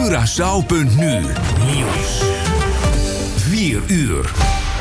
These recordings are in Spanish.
Curaçao.nu Nieuws. 4 uur.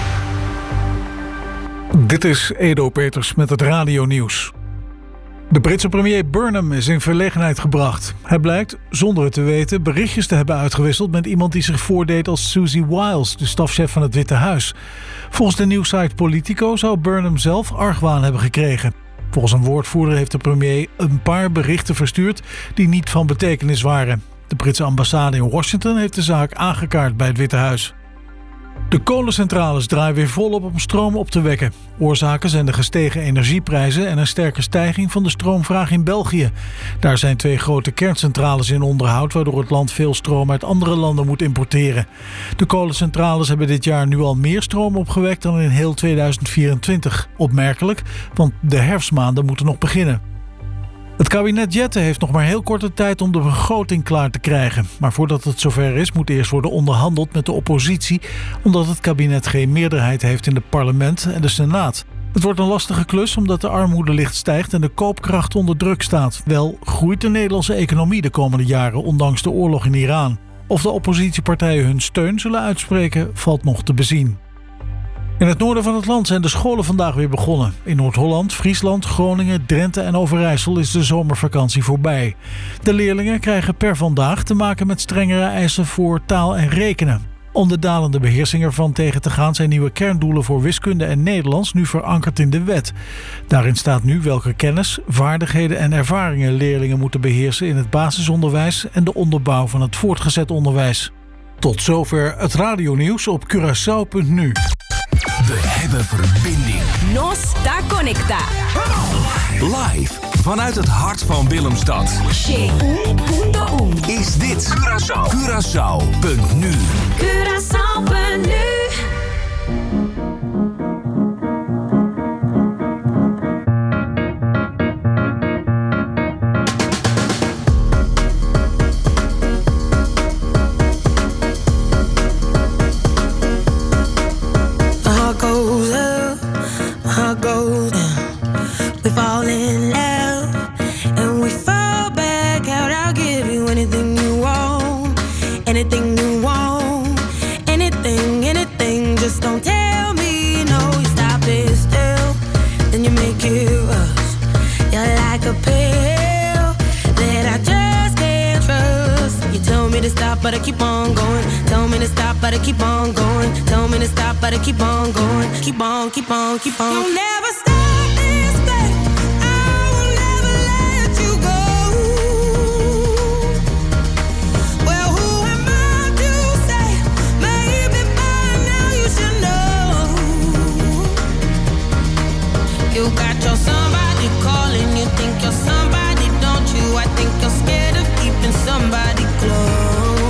Dit is Edo Peters met het radionieuws. De Britse premier Burnham is in verlegenheid gebracht. Hij blijkt, zonder het te weten, berichtjes te hebben uitgewisseld met iemand die zich voordeed als Susie Wiles, de stafchef van het Witte Huis. Volgens de nieuwssite Politico zou Burnham zelf argwaan hebben gekregen. Volgens een woordvoerder heeft de premier een paar berichten verstuurd die niet van betekenis waren. De Britse ambassade in Washington heeft de zaak aangekaart bij het Witte Huis. De kolencentrales draaien weer volop om stroom op te wekken. Oorzaken zijn de gestegen energieprijzen en een sterke stijging van de stroomvraag in België. Daar zijn 2 grote kerncentrales in onderhoud, waardoor het land veel stroom uit andere landen moet importeren. De kolencentrales hebben dit jaar nu al meer stroom opgewekt dan in heel 2024. Opmerkelijk, want de herfstmaanden moeten nog beginnen. Het kabinet Jette heeft nog maar heel korte tijd om de begroting klaar te krijgen. Maar voordat het zover is, moet eerst worden onderhandeld met de oppositie, omdat het kabinet geen meerderheid heeft in het parlement en de Senaat. Het wordt een lastige klus omdat de armoede licht stijgt en de koopkracht onder druk staat. Wel groeit de Nederlandse economie de komende jaren, ondanks de oorlog in Iran. Of de oppositiepartijen hun steun zullen uitspreken, valt nog te bezien. In het noorden van het land zijn de scholen vandaag weer begonnen. In Noord-Holland, Friesland, Groningen, Drenthe en Overijssel is de zomervakantie voorbij. De leerlingen krijgen per vandaag te maken met strengere eisen voor taal en rekenen. Om de dalende beheersing ervan tegen te gaan zijn nieuwe kerndoelen voor wiskunde en Nederlands nu verankerd in de wet. Daarin staat nu welke kennis, vaardigheden en ervaringen leerlingen moeten beheersen in het basisonderwijs en de onderbouw van het voortgezet onderwijs. Tot zover het radionieuws op Curaçao.nu. We hebben verbinding. Nos está conecta. Live vanuit het hart van Willemstad. Is dit Curaçao.nu. Curaçao.nu. But I keep on going. Tell me to stop, but I keep on going. Tell me to stop, but I keep on going. Keep on, keep on, keep on. You'll never stop this thing. I will never let you go. Well, who am I to say? Maybe by now you should know. You got your somebody calling. You think you're somebody, don't you? I think you're scared of keeping somebody close.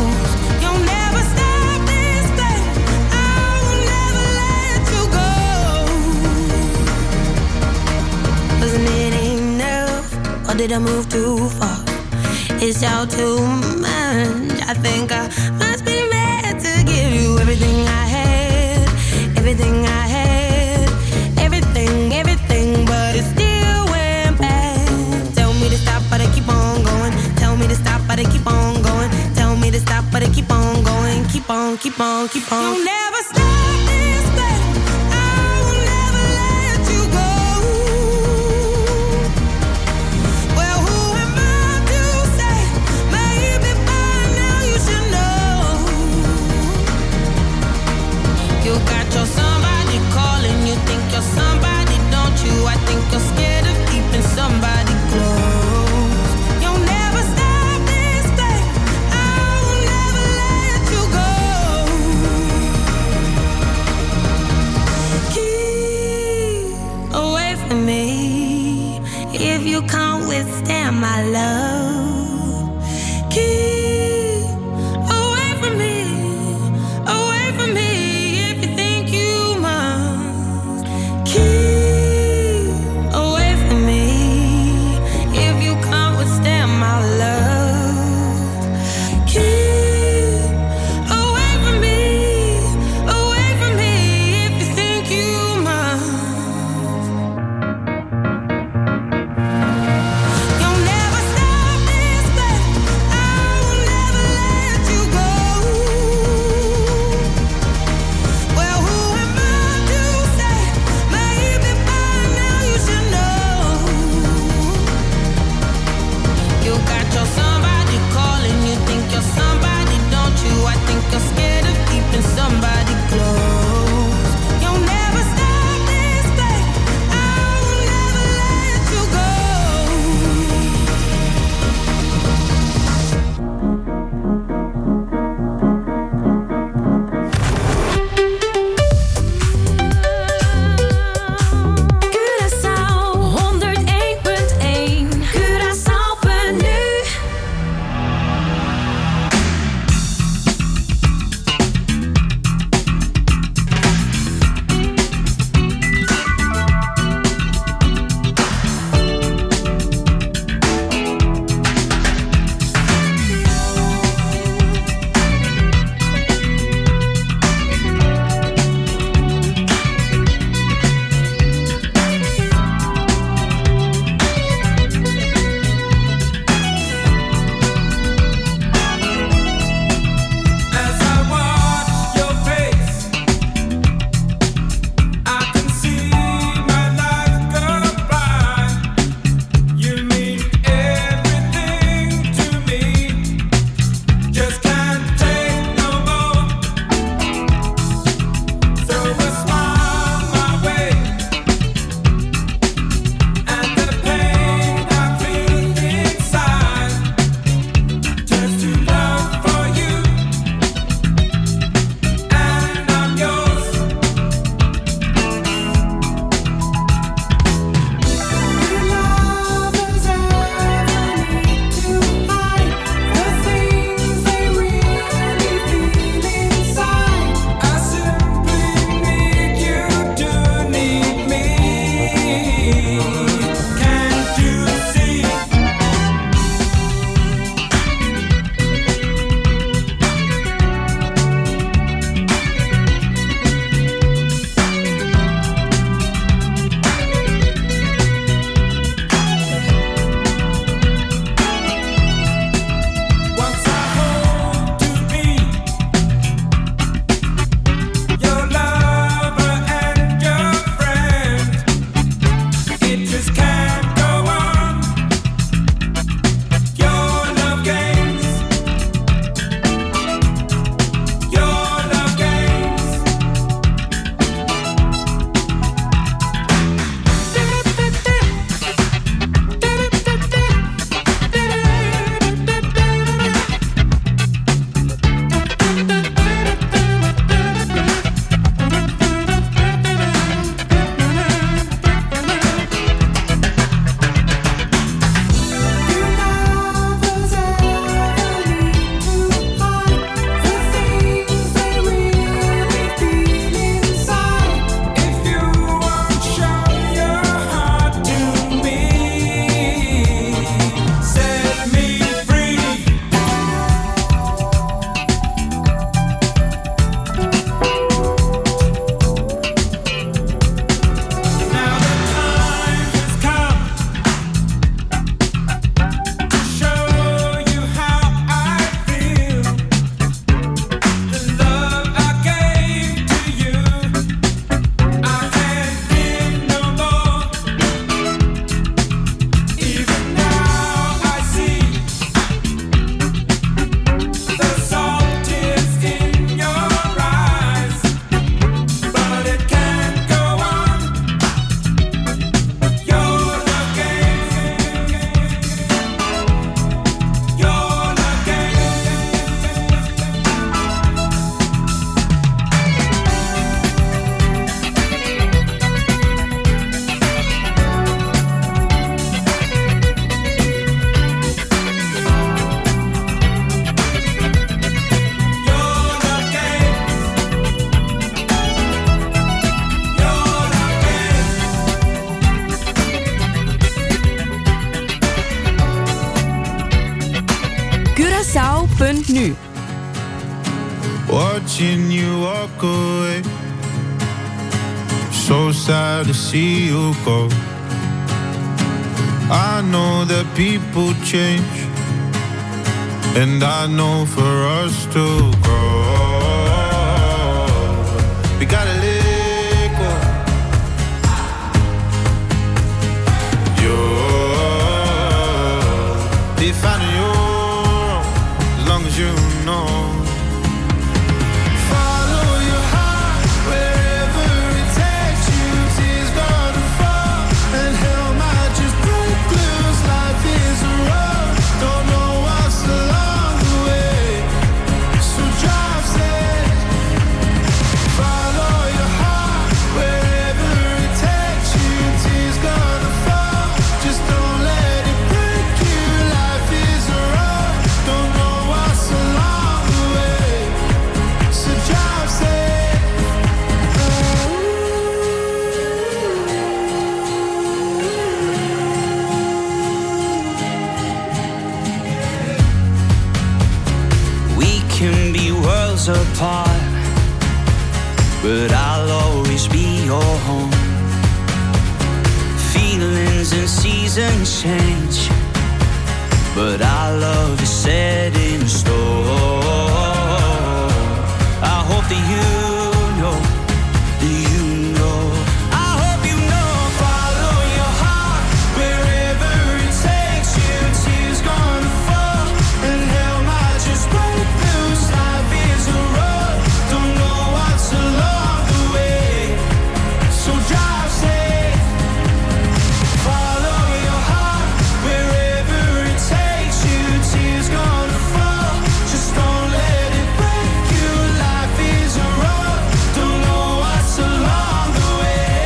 Did I move too far? It's all too much. I think I must be mad to give you everything I had, everything I had, everything, everything, but it still went bad. Tell me to stop, but I keep on going. Tell me to stop, but I keep on going. Tell me to stop, but I keep on going. Keep on, keep on, keep on. You'll never stop this thing. I will never let you go. You got your somebody calling. You think you're somebody, don't you? I think you're scared of keeping somebody close. You'll never stop this thing. I will never let you go. Salpen.nu. Watching you walk away, so sad to see you go. I know that people change, and I know for us to grow, we gotta let go. You'll be finding your own, as long as you know. Apart, but I'll always be your home. Feelings and seasons change, but our love is set in stone. I hope that you know, I hope you know. Follow your heart wherever it takes you. Tears gonna fall and hell might just break loose. Life is a road, don't know what's along the way, so drive safe. Follow your heart wherever it takes you. Tears gonna fall, just don't let it break you. Life is a road, don't know what's along the way.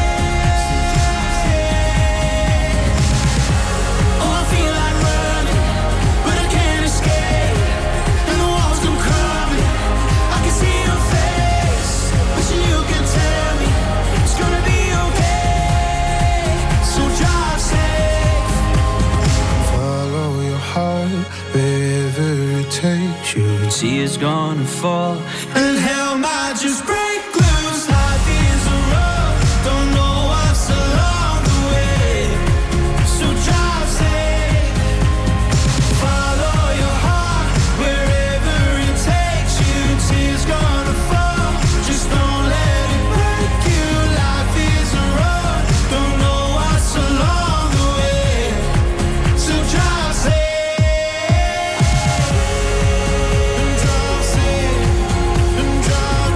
Oh, I feel like running, but I can't escape, and the walls come crumbling. I can see your face, wishing you could tell me it's gonna be okay, so drive safe. Follow your heart wherever it takes you. Tears gonna fall And hell might just break loose. Life is a road, don't know what's along the way, so drive safe. Follow your heart wherever it takes you. Tears gonna fall, just don't let it break you. Life is a road, don't know what's along the way, so drive safe. And drive safe, and drive,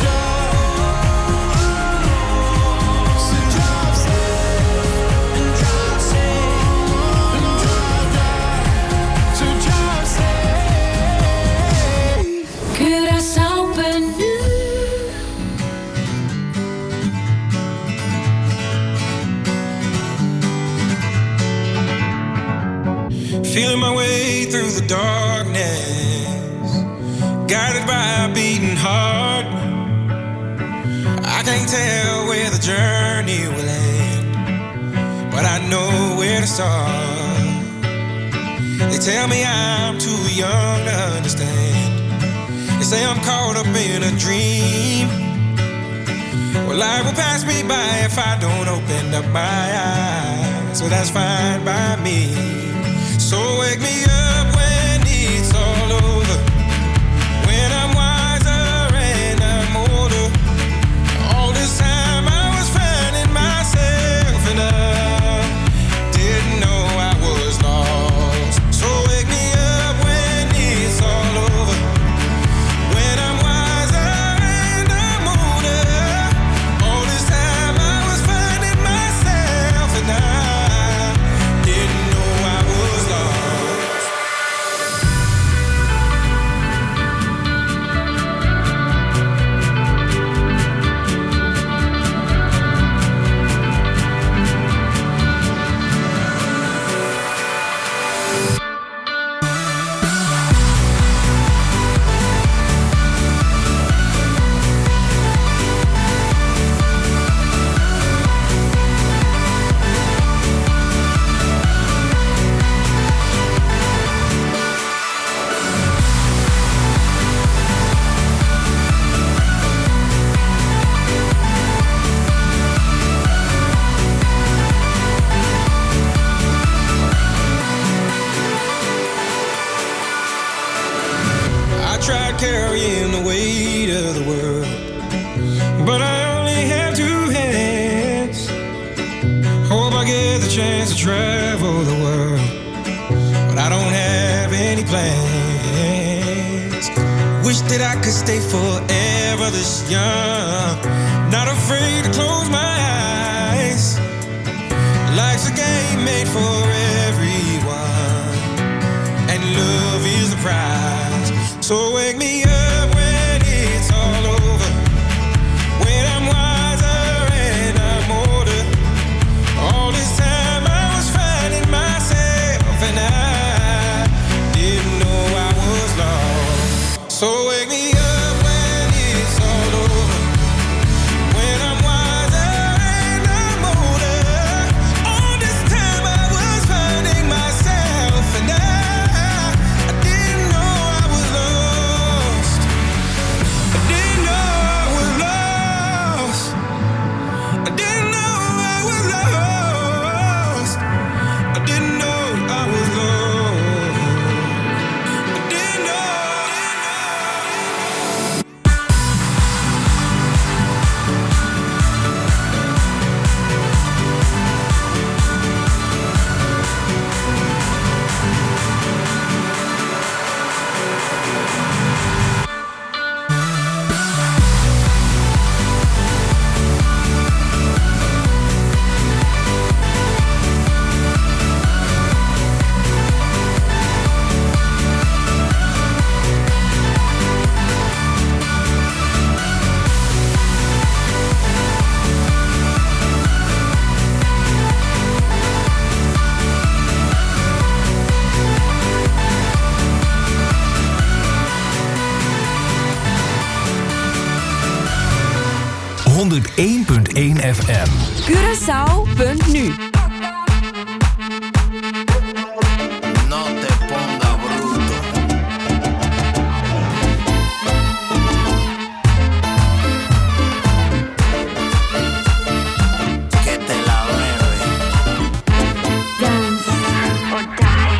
so drive safe, and drive safe, and drive, so drive safe. Curaçao.nu. Feeling my way through the darkness, guided by a beating heart. I can't tell where the journey will end, but I know where to start. They tell me I'm too young to understand. They say I'm caught up in a dream. Well, life will pass me by if I don't open up my eyes, so that's fine by me. So wake me up when it's all over, when I'm wiser and I'm older. All this time I was finding myself and I didn't know I was lost. So wake me up when it's all over, when I'm wiser and I'm older. All this time I was finding myself and I didn't know I was lost. tried carrying the weight of the world, but I only have two hands. Hope I get the chance to travel the world, but I don't have any plans. Wish that I could stay forever this young, not afraid to close my eyes. Life's a game made for everyone, and love is the prize. So wake me up when it's all over, when I'm wiser and I'm older. All this time I was finding myself, and I didn't know I was lost. So wake me up when it's all over, when I'm wiser and I'm older. All this time I was finding myself, and I didn't know I was lost. I didn't know I was lost. I didn't know I was lost. I didn't know I was lost. I didn't know. FM. Curaçao.nu. No te ponga bruto. Que te la bebe. Dance or die.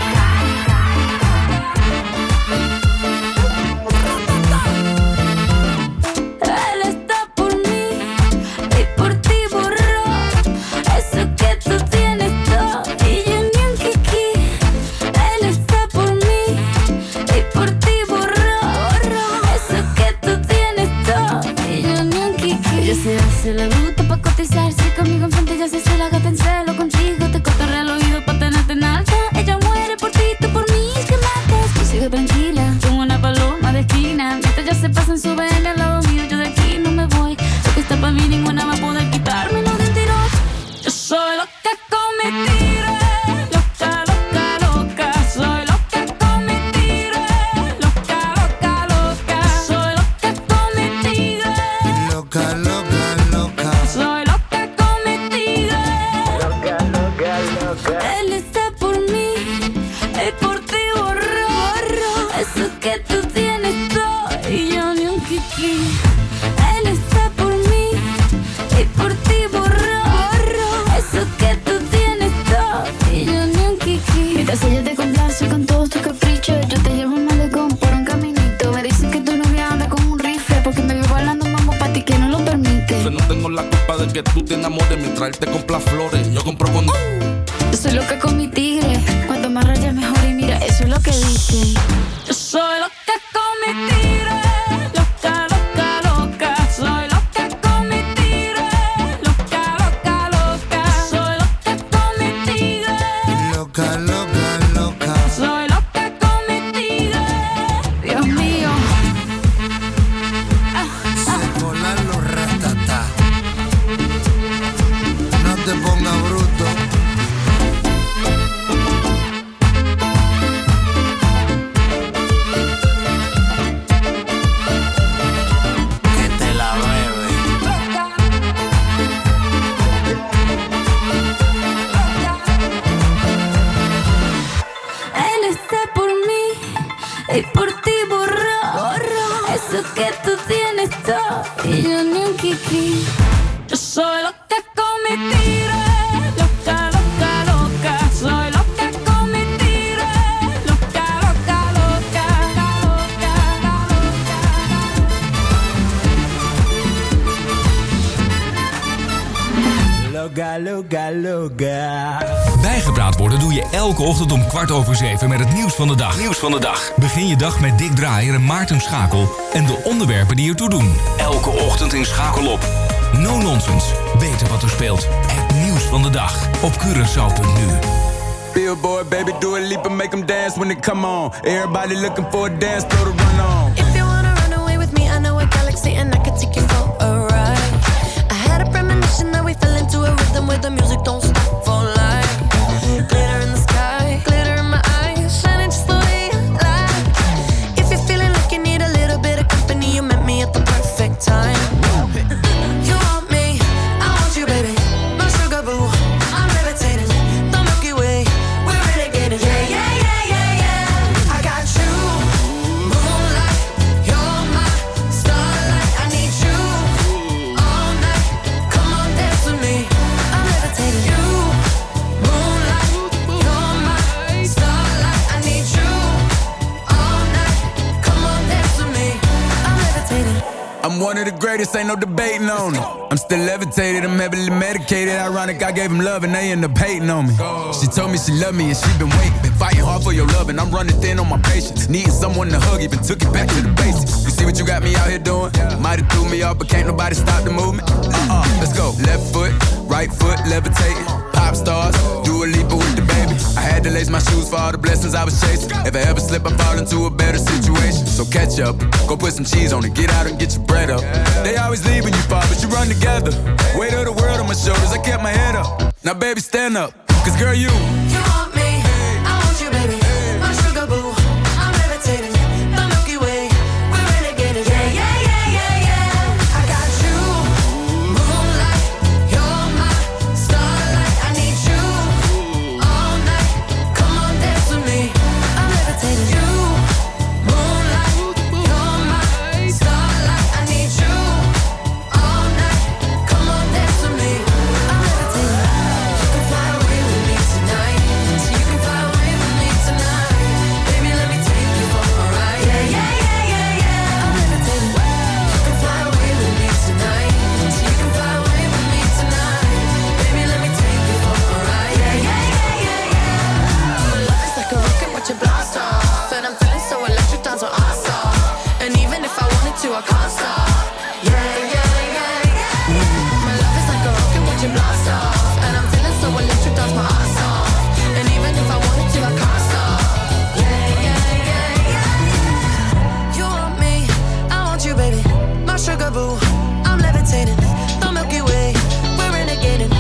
Él está por mí y por ti borró eso que tú tienes todo y yo ni un kiki. Él está por mí y por ti borró eso que tú tienes todo y yo ni un kiki. Ella se hace la bruta pa' cotizarse conmigo enfrente, ya se hace la gata en celo contigo, te cotorrea al oído pa' tenerte en alta. Ella muere por ti, tú por mí, que matas. Tú sigue tranquila, como una paloma de esquina. Mientras ya se pasan su vena al lado mío, yo de aquí no me voy. Lo que está pa' mí ninguna va a poder quitármelo de un tirón. Yo soy loca con mi tire, loca, loca, loca. Soy loca con mi tire, loca, loca, loca. Soy loca con mi tigre, Loca, loca, loca. soy loca con mi tigre. Él está por mí y por ti borró eso que tú tienes todo y yo ni un kiki. Él está por mí y por ti borró eso que tú tienes todo y yo ni un kiki. Mientras ella te complace con todos tus caprichos, yo te llevo un malecón por un caminito. Me dicen que tu novia anda con un rifle porque me veo bailando mambo pa' ti que no lo permite. Yo no tengo la culpa de que tú te enamores mientras él te compra flores. Yo compro con... Yo soy loca con mi tigre, cuanto más rayas mejor y mira, eso es lo que dicen. Yo soy loca con mi tigre, loca, loca, loca. Soy loca con mi tigre, loca, loca, loca. Soy loca con mi tigre, Loca, loca, loca. soy loca con mi tigre. Dios mío. Se colan los ratatá. No te ponga bruto. Que te la bebe. Él está por mí y por ti borró eso que tú tienes todo y yo ni un kiki. Yo soy loca con mi tigre, loca, loca, loca. Soy loca con mi tigre, loca, loca, loca, loca, loca. loga, loga, loga. Bijgepraat worden doe je elke ochtend om 6:15 met het nieuws van de dag. Begin je dag met Dick Draaier en Maarten Schakel en de onderwerpen die ertoe doen. Elke ochtend in Schakel op. No nonsense. Weten wat er speelt. Het nieuws van de dag op Curaçao.nu. Billboard, baby, do a leap and make them dance when they come on. Everybody looking for a dance floor to run on. If you wanna run away with me, I know a galaxy and I can take you for a ride. I had a premonition that we fell into a rhythm where the music don't stop for life. Glitter in the sky, glitter in my eyes, shining just the way I like. If you're feeling like you need a little bit of company, you met me at the perfect time. You want me, I want you, baby. My sugar boo, I'm levitating. The Milky Way, we're renegading. Yeah, yeah, yeah, yeah, yeah. I got you, moonlight. You're my starlight. I need you all night. Come on, dance with me. I'm levitating. You, moonlight. You're my starlight. I need you all night. Come on, dance with me. I'm levitating. I'm one of the greatest, ain't no debating on it. I'm still levitated, I'm heavily medicated. Ironic, I gave him love and they end up hating on me. She told me she loved me and she been waiting. Been fighting hard for your love and I'm running thin on my patience. Needing someone to hug, even took it back to the basics. You see what you got me out here doing? Might have threw me off, but can't nobody stop the movement. Let's go. Left foot, right foot, levitating. Pop stars, do a leap with the baby. I had to lace my shoes for all the blessings I was chasing. If I ever slip, I fall into a better situation. So catch up, go put some cheese on it, get out and get your bread up. They always leaving you far, but you run together. Weight of the world on my shoulders, I kept my head up. Now baby, stand up, cause girl, you want me, I want you, baby. My sugar boo, I'm levitating. The Milky Way, we're renegading. Yeah, yeah, yeah, yeah, yeah. I got you, moonlight. You're my starlight. I need you all night. Come on, dance with me. I'm levitating. You, moonlight. You're my starlight. I need you all night. Come on, dance with me. I'm levitating. You can fly away with me tonight. So you can fly away with me tonight. Baby, let me take you for a ride. Yeah, yeah, yeah, yeah, yeah. I'm levitating. You can fly away with me tonight. So you can fly away with me tonight. Baby, let me take you for a ride. Yeah, yeah, yeah, yeah, yeah. My love is like a rocket, watch it blast off. And I'm feeling so electric, dance on our stop. And even if I wanted to, I can't stop. Yeah, yeah, yeah, yeah. My love is like a rocket, watch it blast off. And I'm feeling so electric, dance my ass off. And even if I wanted to, I can't stop. Yeah, yeah, yeah, yeah. You want me, I want you, baby. My sugar boo, I'm levitating. The Milky Way, we're renegading.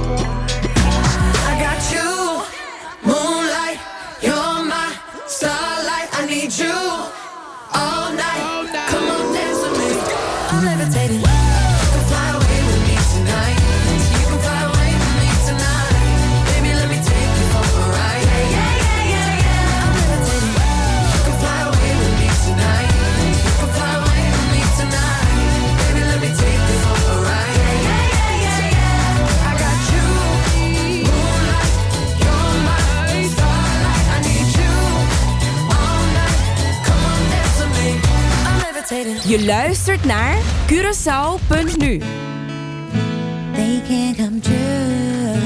I got you, moonlight. You're my starlight. I need you all night. Come on, dance with me. I'm levitating. You can fly away with me tonight. So you can fly away with me tonight. Baby, let me take you for a ride. Yeah, yeah, yeah, yeah, yeah. I'm levitating. You can fly away with me tonight. You can fly away with me tonight. Baby, let me take you for a ride. Yeah, yeah, yeah, yeah, yeah. I got you, moonlight. You're my starlight. I need you all night. Come on, dance with me. I'm levitating. Je luistert naar Curaçao.nu. They can't come true.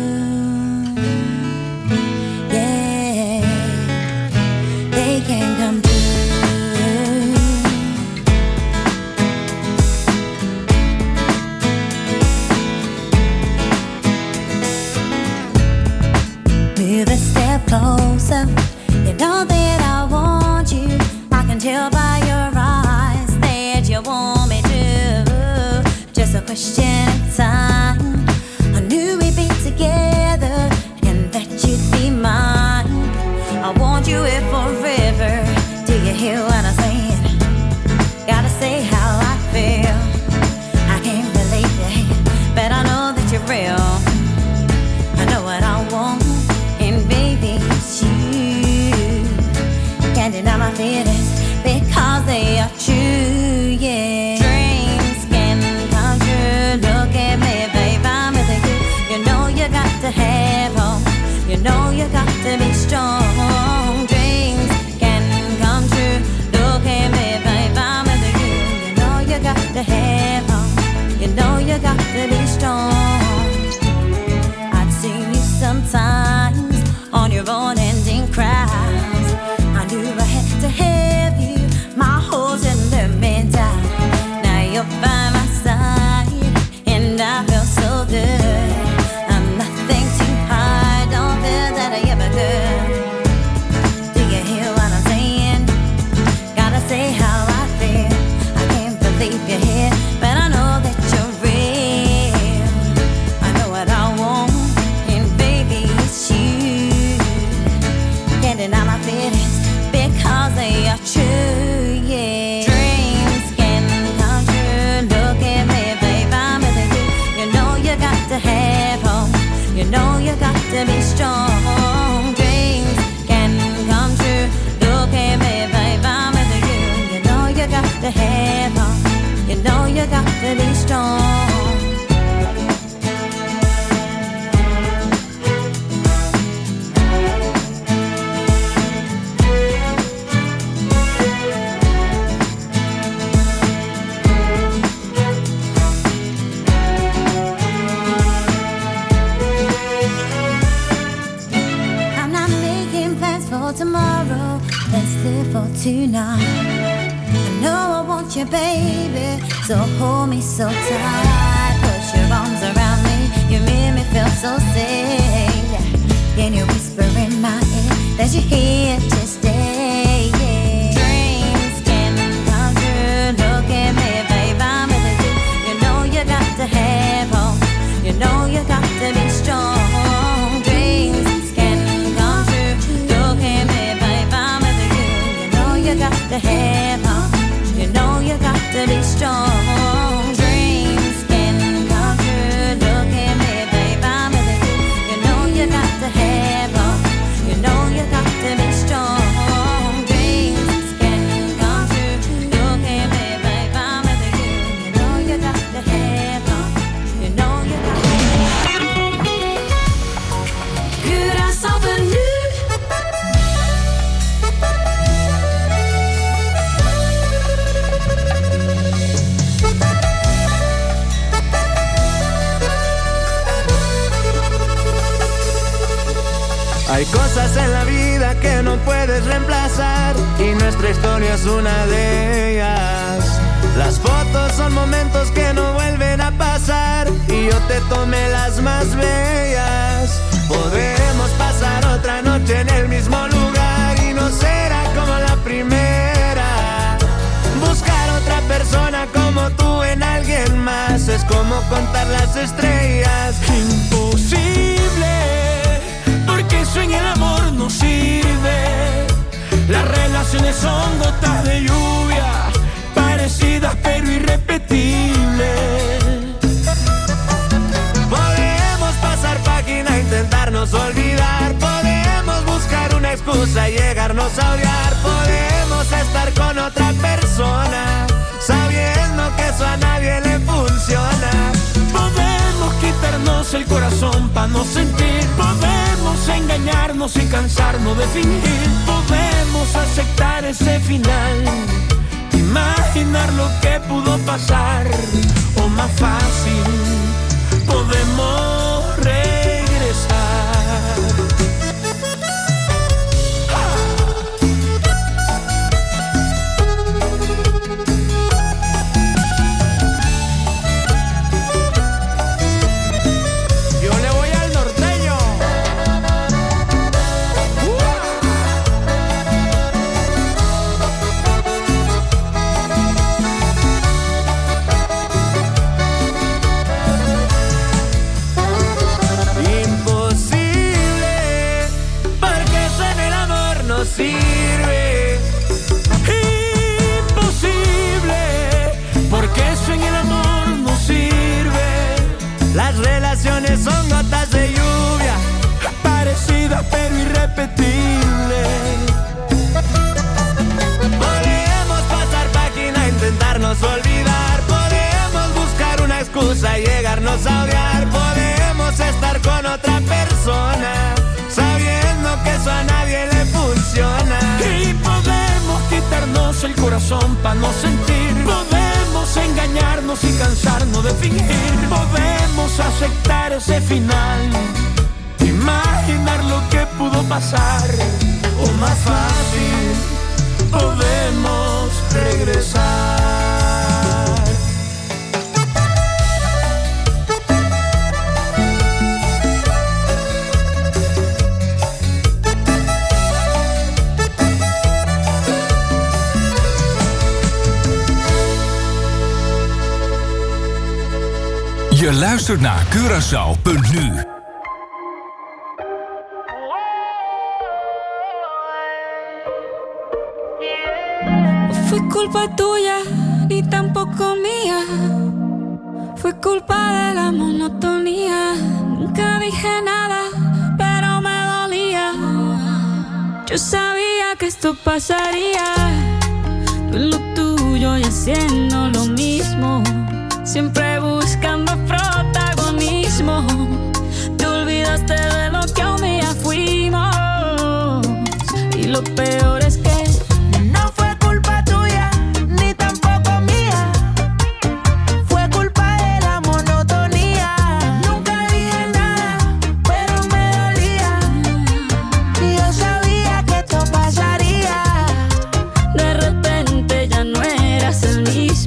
Yeah, they can't come true. Move a step closer. You know that I want you. I can tell by your eyes that you want me to. Just a question of time. I knew we'd be together and that you'd be mine. I want you here forever. Do you hear what I'm saying? Gotta say how I feel. I can't believe it, but I know that you're real. I know what I want, and baby, it's you. Can't deny my feelings because they are true, yeah. Dreams can come true. Look at me, babe, I'm with you. You know you got to have hope. You know you got to be strong. Dreams can come true. Look at me, babe, I'm with you. You know you got to have hope. You know you got to be strong. you, baby. So hold me so tight. Put your arms around me. You make me feel so safe. Can you whisper in my ear that you're here to stay? Yeah. Dreams can come true. Look at me, babe, I'm with you. You know you got to have hope. You know you got to be strong. Dreams can come true. Look at me, babe, I'm with you. You know you got to have hope. You know you got to be strong. Dreams can come true. Look at me, babe, I'm with you. You know you got to have hope. You know you got to be strong. Dreams can come true. Look at me, babe, I'm with you. You know you got to have hope. You know you got to have hope. Curaçao venu. Hay cosas en la vida que no puedes reemplazar y nuestra historia es una de ellas. Las fotos son momentos que no vuelven a pasar y yo te tomé las más bellas. Podemos pasar otra noche en el mismo lugar y no será como la primera. Buscar otra persona como tú en alguien más es como contar las estrellas. Imposible. Porque eso en el amor no sirve. Las relaciones son gotas de lluvia, parecidas pero irrepetibles. Podemos pasar página, intentarnos olvidar. Podemos buscar una excusa y llegarnos a odiar. Podemos estar con otra persona, sabiendo que eso a nadie le funciona. Podemos quitarnos el corazón pa' no sentir. Podemos engañarnos y cansarnos de fingir. Podemos aceptar ese final, imaginar lo que pudo pasar. O más fácil, podemos regresar. Sirve. Imposible, porque eso en el amor no sirve. Las relaciones son gotas de lluvia, parecidas pero irrepetibles. Podemos pasar página, intentarnos olvidar. Podemos buscar una excusa y llegarnos a odiar. Podemos estar con otra persona, sabiendo que eso a nadie le funciona. Y podemos quitarnos el corazón pa' no sentir. Podemos engañarnos y cansarnos de fingir. Podemos aceptar ese final, imaginar lo que pudo pasar. O más fácil, podemos regresar. Je luistert naar Curaçao.nu. Fue culpa tuya, ni tampoco mía. Fue culpa de la monotonía. Nunca dije nada, pero me dolía. Yo sabía que esto pasaría. Tú en lo tuyo y haciendo lo mismo. Siempre buscando protagonismo. Te olvidaste de lo que un día fuimos. Y lo peor es que no fue culpa tuya, ni tampoco mía. Fue culpa de la monotonía. Nunca dije nada, pero me dolía. Y yo sabía que esto pasaría. de repente ya no eras el mismo.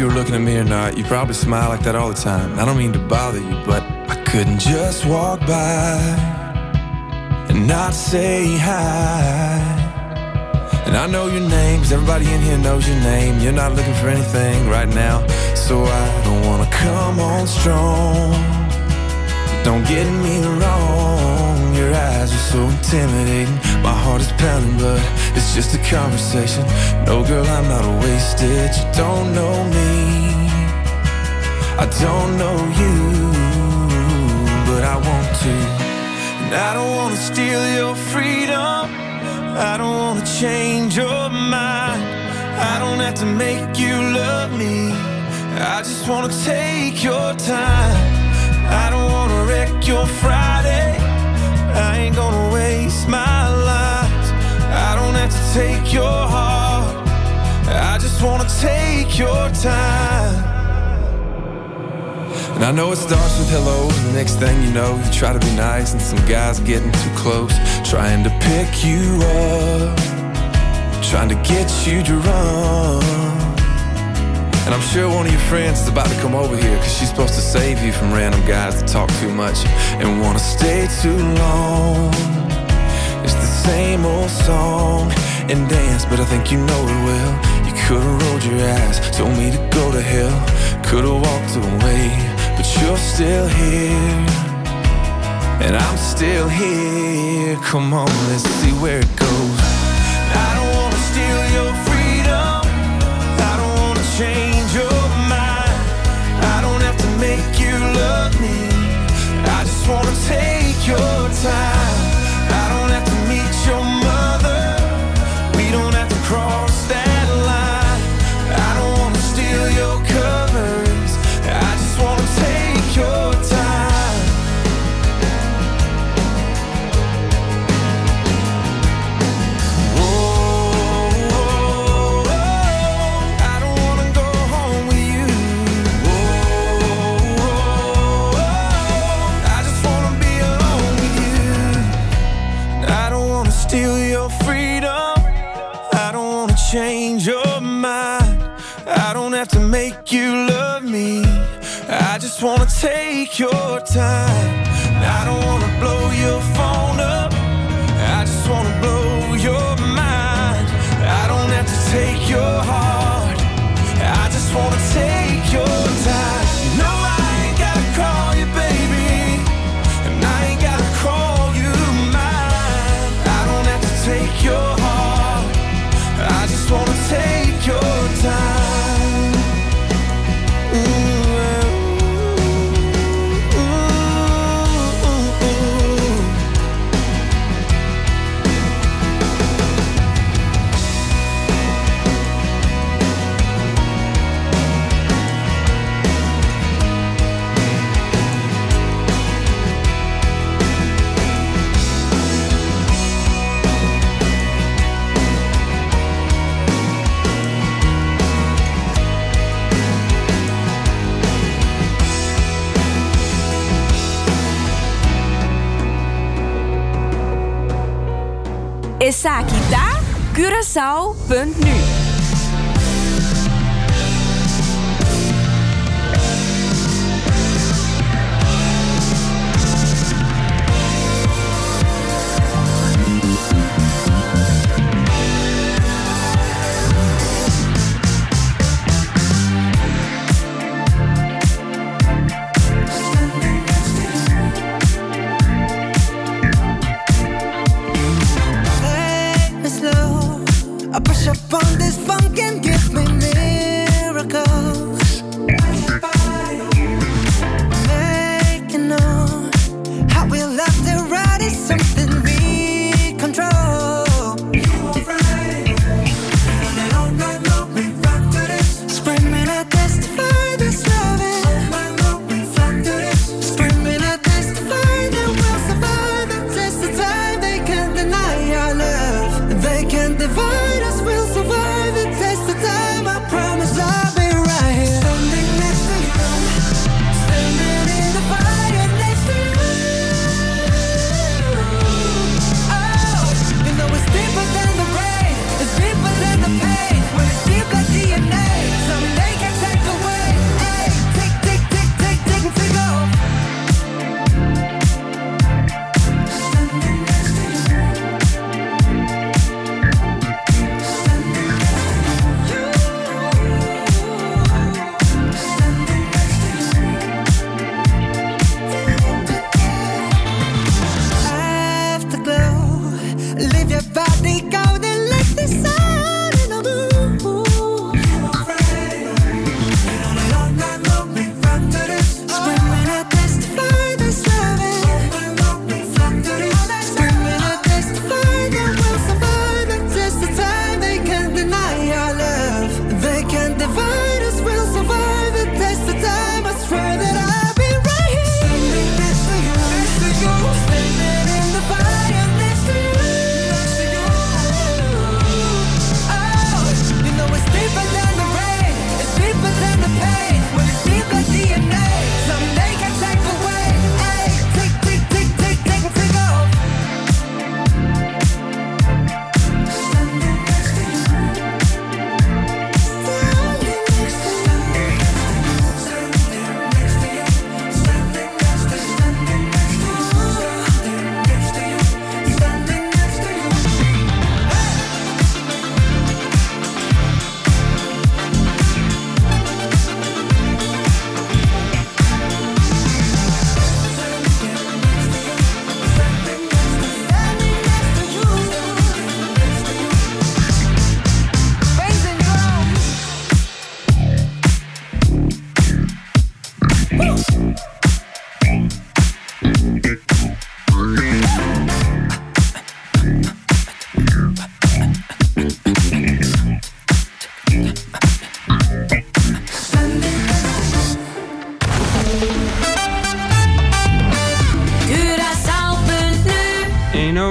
you were looking at me or not, you probably smile like that all the time. I don't mean to bother you, but I couldn't just walk by and not say hi. And I know your name, 'cause everybody in here knows your name. You're not looking for anything right now, so I don't wanna come on strong. Don't get me wrong, your eyes are so intimidating. My heart is pounding, but it's just a conversation. No, girl, I'm not wasted. You don't know me, I don't know you, but I want to. And I don't wanna steal your freedom, I don't wanna change your mind. I don't have to make you love me, I just wanna take your time. I don't wanna wreck your Friday, I ain't gonna waste my life. I don't have to take your heart, I just wanna take your time. And I know it starts with hello, and the next thing you know, you try to be nice, and some guy's getting too close, trying to pick you up, trying to get you to run. And I'm sure one of your friends is about to come over here, 'cause she's supposed to save you from random guys that talk too much and wanna stay too long. It's the same old song and dance, but I think you know it well. You could've rolled your eyes, told me to go to hell, could've walked away, but you're still here, and I'm still here. Come on, let's see where it goes. I don't wanna steal your freedom, I don't wanna change your mind. I don't have to make you love me, I just wanna take your time. I don't have to meet your mother, we don't have to cross that line. I don't wanna steal your covers, I just wanna take your time. Steal your freedom, I don't wanna change your mind. I don't have to make you love me, I just wanna take your time. I don't wanna blow your phone up, I just wanna blow your mind. I don't have to take your heart, I just wanna take your time. No, I ain't gotta call you baby, and I ain't gotta call you mine. I don't have to take your heart, I just wanna take your time. Esakita, Curaçao.nu. I push up on this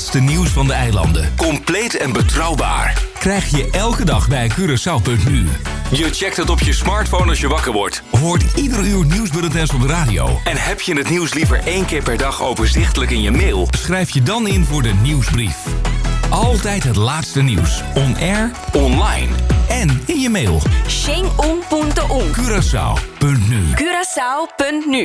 laatste nieuws van de eilanden. Compleet en betrouwbaar. Krijg je elke dag bij Curaçao.nu. Je checkt het op je smartphone als je wakker wordt. Hoort ieder uur nieuwsbulletins op de radio. En heb je het nieuws liever 1 keer per dag overzichtelijk in je mail? Schrijf je dan in voor de nieuwsbrief. Altijd het laatste nieuws. On air, online en in je mail. Xing-on.on. Curaçao.nu. Curaçao.nu.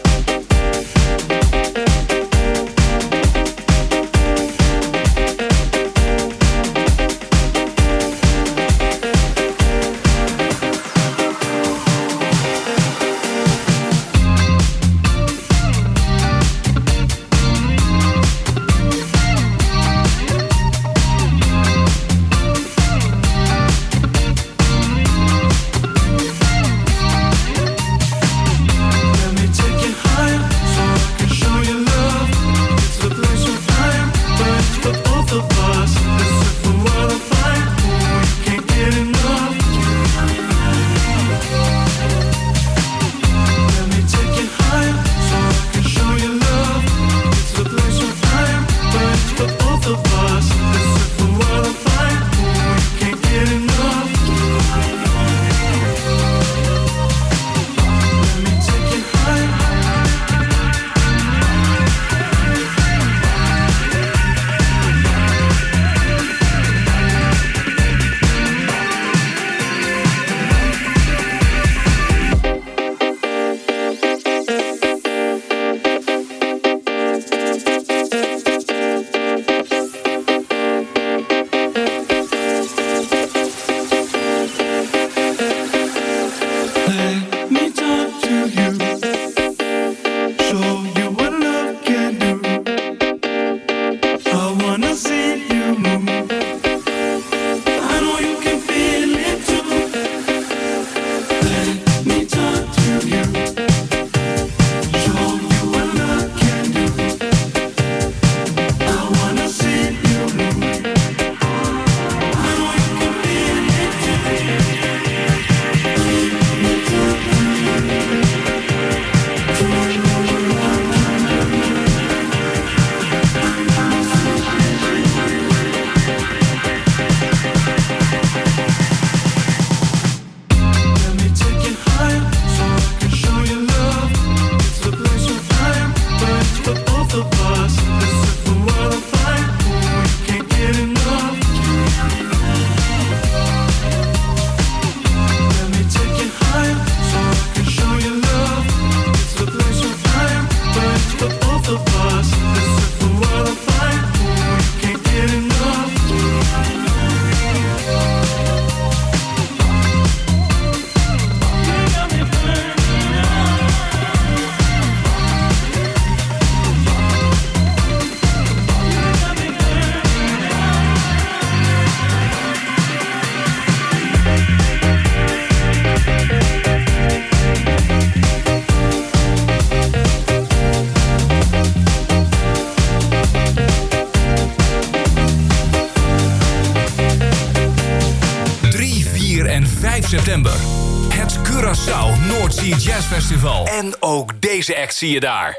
September. Het Curaçao North Sea Jazz Festival. En ook deze act zie je daar.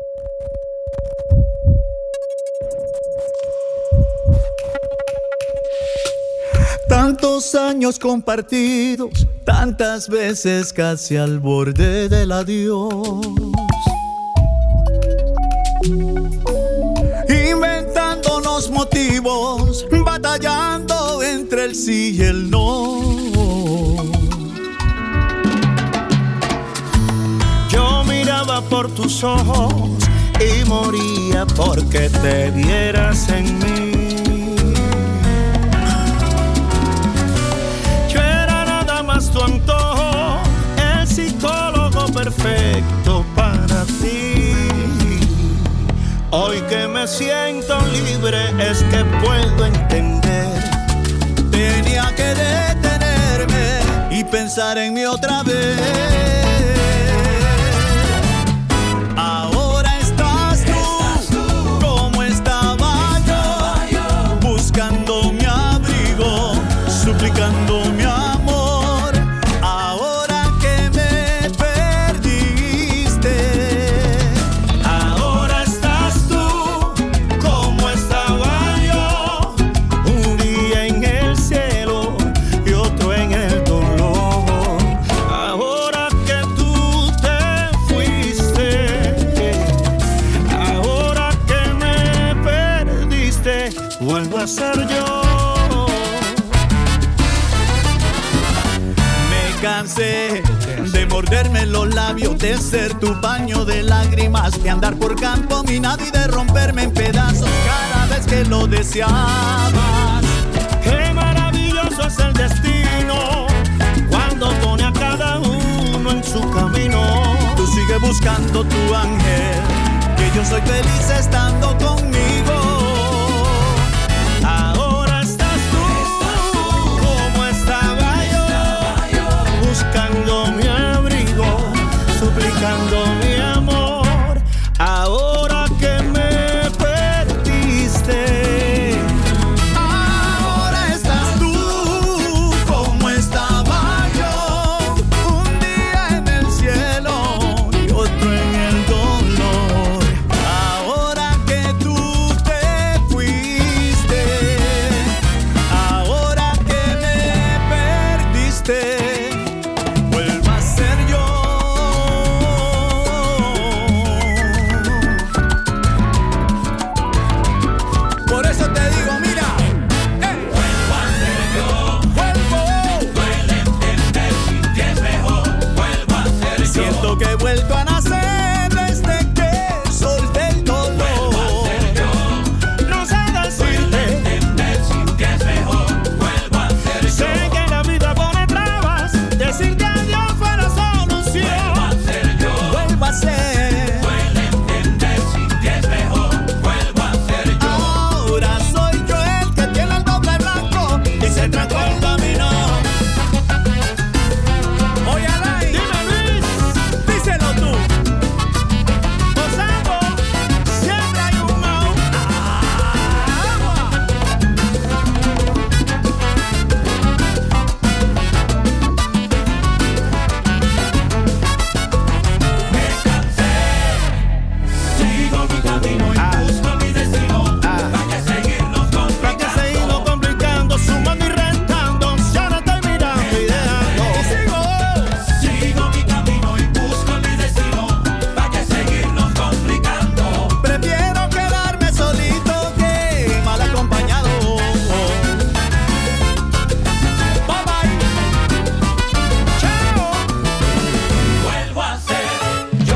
Tantos años compartidos, tantas veces casi al borde del adiós. Inventándonos motivos, batallando entre el sí y el no. Yo miraba por tus ojos y moría porque te vieras en mí. Tu antojo, el psicólogo perfecto para ti. Hoy que me siento libre es que puedo entender. Tenía que detenerme y pensar en mí otra vez. Ahora estás tú como estaba yo, buscando mi abrigo, suplicando mi amor. Estaba vuelvo a ser yo. Me cansé de morderme los labios, de ser tu paño de lágrimas, de andar por campo minado y de romperme en pedazos cada vez que lo deseabas. Qué maravilloso es el destino cuando pone a cada uno en su camino. Tú sigues buscando tu ángel, que yo soy feliz estando conmigo. Ahora estás tú como estaba yo, buscando mi abrigo, suplicando mi amor. Ahora que me perdiste, ahora estás tú como estaba yo, un día en el cielo y otro en el dolor. Ahora que tú te fuiste, ahora que me perdiste, vuelvo a ser yo. Por eso te digo, mira, vuelvo a ser yo, vuelvo. Duele entender sin que es mejor, vuelvo a ser yo. Siento que he vuelto a nacer desde que solté el dolor. Vuelvo a ser yo. No sé decirte. Duele entender sin que es mejor, vuelvo a ser yo. Sé que la vida pone trabas, decirte adiós fue la solución. Vuelvo a ser yo. Vuelvo a ser. Duele entender sin que es mejor, vuelvo a ser yo. Ahora soy yo el que tiene el doble blanco y se trancó el dominó. Oye, Alain, dime Luis, díselo tú. Gozando, siempre hay un mao. Agua. Me cansé, sigo mi camino y busco mi destino. ¿Para qué seguirnos complicando? ¿Para qué seguirnos complicando? Sumando y restando, ya no estoy mirando y dejando. Sigo mi camino y busco mi destino. ¿Para qué seguirnos complicando? Prefiero quedarme solito que mal acompañado. Bye bye. Chao. Vuelvo a ser yo.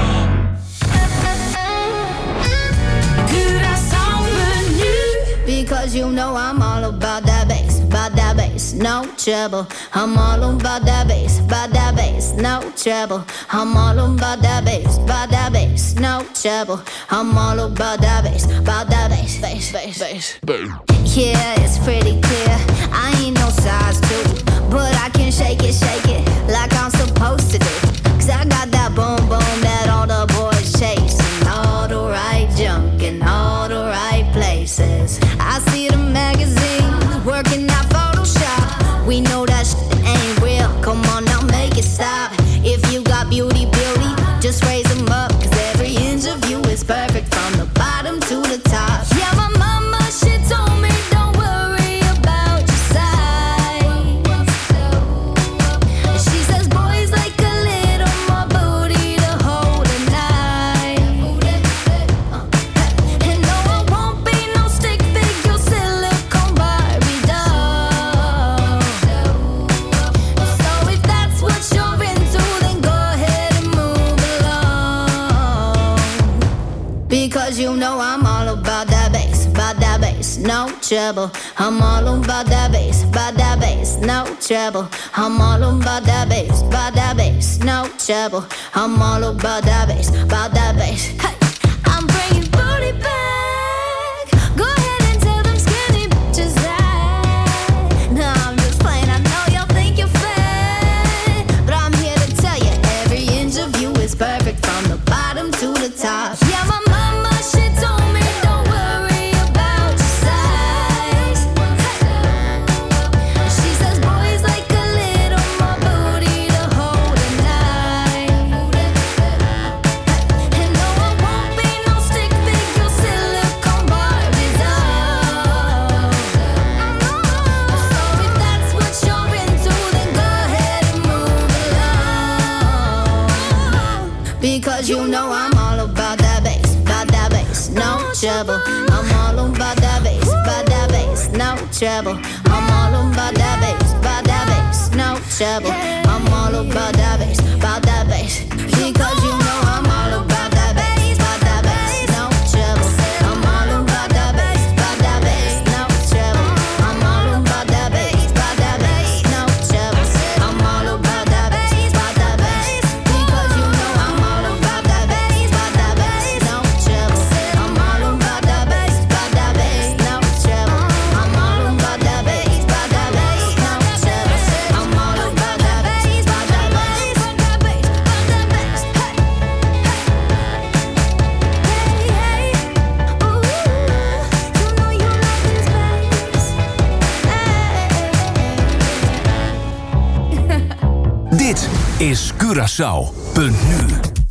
Curaçao menu. Because you know I'm all about that bass, no trouble. I'm all about that bass, no trouble. I'm all about that bass, no trouble. I'm all about that bass, bass. Yeah, it's pretty clear. I ain't no size 2, but I can shake it like I'm supposed to do. 'Cause I got that boom boom that all the boys chase, and all the right junk in all the right places. I see the magazines working out Photoshop. We know that shit ain't real. Come on now, make it stop. If you got beauty, just raise them up. 'Cause every inch of you is perfect from the bottom to the top. Yeah, my mama, she told me don't worry about your size. She says boys like a little more booty to hold at night. And no, I won't be no stick figure silicone Barbie doll. So if that's what you're into, then go ahead and move along. Because you know I'm all about that bass, no trouble. I'm all about that bass, no trouble. I'm all about that bass, no trouble. I'm all about that bass. Hey, I'm bringing booty back. Go ahead and tell them skinny bitches that. No, I'm just playing. I know y'all think you're fat, but I'm here to tell you every inch of you is perfect from the bottom to the top. Yeah, my mama, she told me don't worry about your size. She says boys like a little more booty to hold at night. And no, I won't be no stick figure silicone Barbie doll. So if that's what you're into, then go ahead and move along. Because you know I'm all about that bass, no trouble. I'm all about that bass, trouble. I'm all about that bass, no trouble. I'm all about that bass, because you know I'm all about that bass, no trouble. I'm all about that bass, no trouble. I'm all about that bass, no trouble. I'm all about that bass, because you know I'm all about that bass, no trouble. I'm all about that bass, no trouble. I'm all about that bass, no trouble. I'm all about that bass, Dit is Curaçao.nu.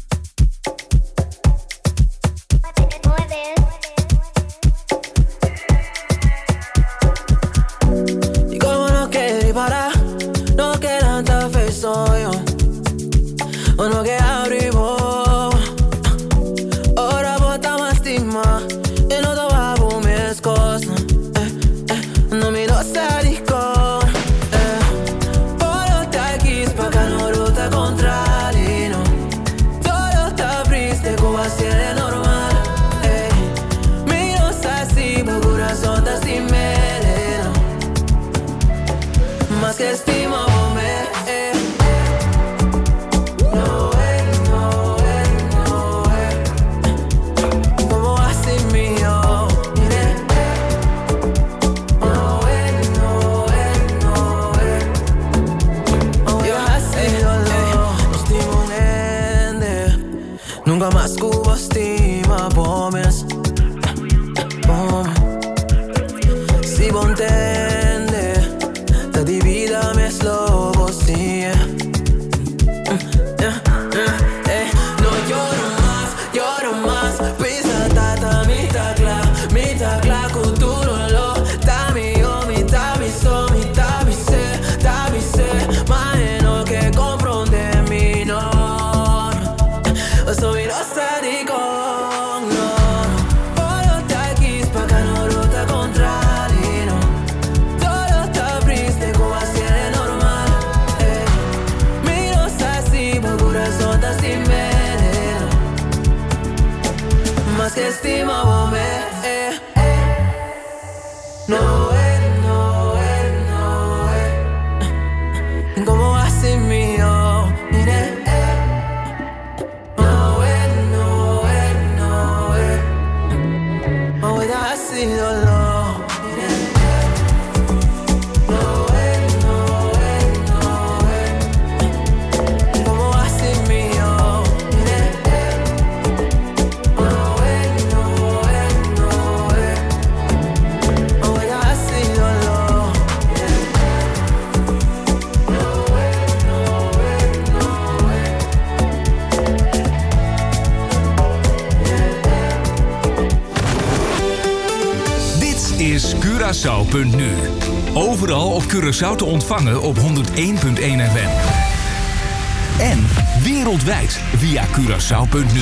Y como no quiere parar, no quiere tanta fe soy yo. O no que abrimos, ora bota más estima. Y no te va a mis cosas. No me lo sadico. Polo está aquí, pa' que no ruta contra lino. Todo está triste, como así es normal. Mi no sé si mi corazón está sin melena. Más que estima, hombre. Como así mío, mire. Yo así no estimo nende. Nunca más cubo estima, pomes. Si vos entende, te divida mis lobos, sí. No lloro más. Pisa tata, mi tacla, culturo lo. Tami yo, mi tami so, mi tami se. Mano que compronde mi no. Soy lo sádico, no. Polo está aquí, pa' que no ruta contra lino. Todo está triste, como así es normal. Miro así, mi corazón está sin veneno. Más que estima, bombe. No como así mío, mire. Ahora ha sido lo, mire. Como así mío, mire. Ahora ha sido lo, Dit is Curaçao.nu. Overal op Curaçao te ontvangen op 101.1 FM. En wereldwijd via Curaçao.nu.